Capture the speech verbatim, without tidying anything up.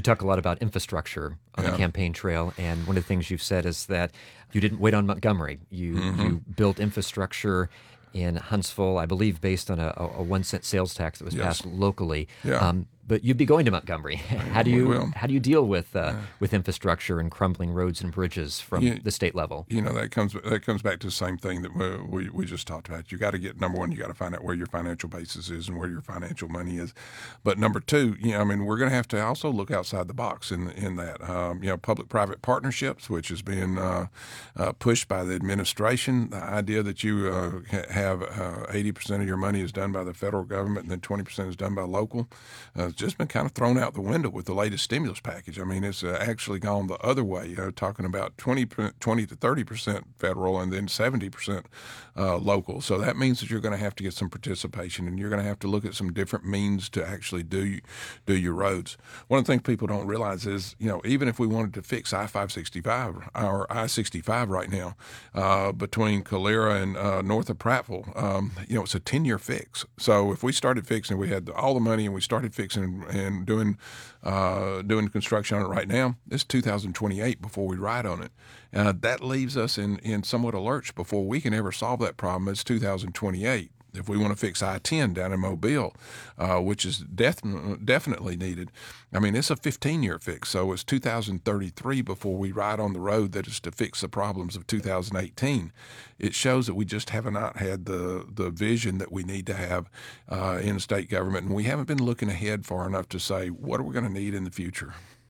You talk a lot about infrastructure on Yeah. the campaign trail, and one of the things you've said is that you didn't wait on Montgomery. You Mm-hmm. you built infrastructure in Huntsville, I believe, based on a, a one cent sales tax that was Yes. passed locally. Yeah. Um, but you'd be going to Montgomery. How do We you will. how do you deal with uh, with infrastructure and crumbling roads and bridges from You- the state level? You know, that comes that comes back to the same thing that we we, we just talked about. You got to get, number one, you got to find out where your financial basis is and where your financial money is. But number two, you know, I mean, we're going to have to also look outside the box in in that. Um, you know, public-private partnerships, which is being uh, uh, pushed by the administration. The idea that you uh, ha- have uh, eighty percent of your money is done by the federal government and then twenty percent is done by local, uh, it's just been kind of thrown out the window with the latest stimulus package. I mean, it's uh, actually gone the other way. You know, talking about twenty, twenty to thirty percent federal and then seventy percent uh, local. So that means that you're going to have to get some participation, and you're going to have to look at some different means to actually do do your roads. One of the things people don't realize is, you know, even if we wanted to fix I five sixty-five or I sixty-five right now uh, between Calera and uh, north of Prattville, um, you know, it's a ten-year fix. So if we started fixing, we had all the money and we started fixing and doing uh, doing construction on it right now, it's two thousand twenty-eight before we ride on it. Uh, that leaves us in, in somewhat a lurch before we can ever solve that problem. It's two thousand twenty-eight. If we want to fix I ten down in Mobile, uh, which is def- definitely needed, I mean, it's a fifteen-year fix. So it's two thousand thirty-three before we ride on the road that is to fix the problems of two thousand eighteen. It shows that we just have not had the, the vision that we need to have uh, in state government, and we haven't been looking ahead far enough to say, what are we going to need in the future?